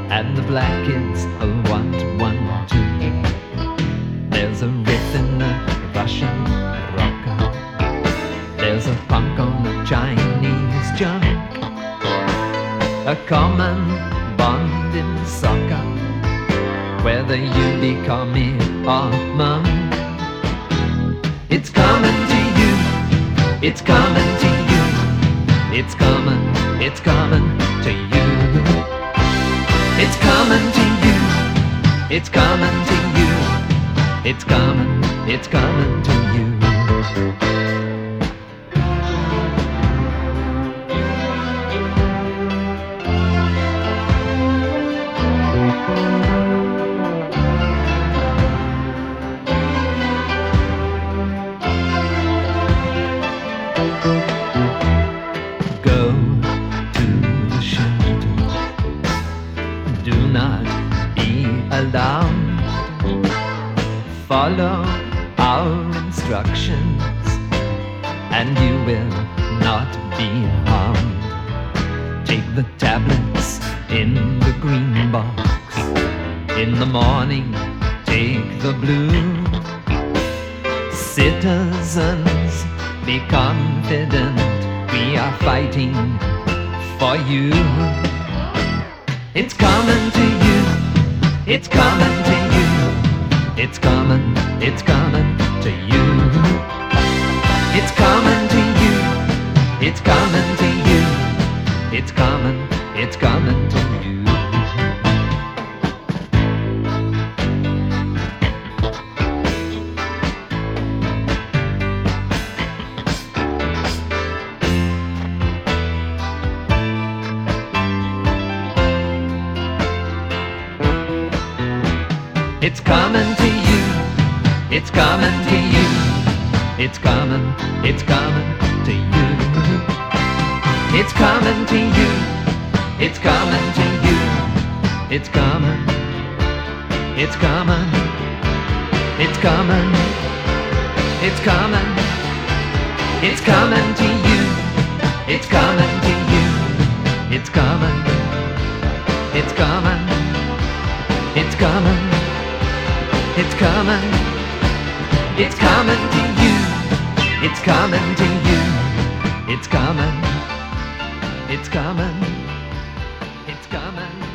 and the black kids want one too. There's a riff in the Russian rocker, there's a punk on the Chinese junk, a common bond in soccer, whether you become me or mum. It's coming to you, it's coming to you, it's coming to you. It's coming to you, it's coming to you, it's coming to you. Go to the shelters, do not be alarmed, follow our instructions and you will not be harmed. Take the tablets in the green box, in the morning take the blue. Citizens, be confident, we are fighting for you. It's coming to you, it's coming to you, it's coming to you. It's coming to you, it's coming to you, it's coming to you. It's coming to you, it's coming to you, it's coming to you. It's coming to you, it's coming to you, it's coming, it's coming, it's coming, it's coming, it's coming to you, it's coming to you, it's coming, it's coming, it's coming. It's coming, it's coming to you, it's coming to you, it's coming, it's coming, it's coming.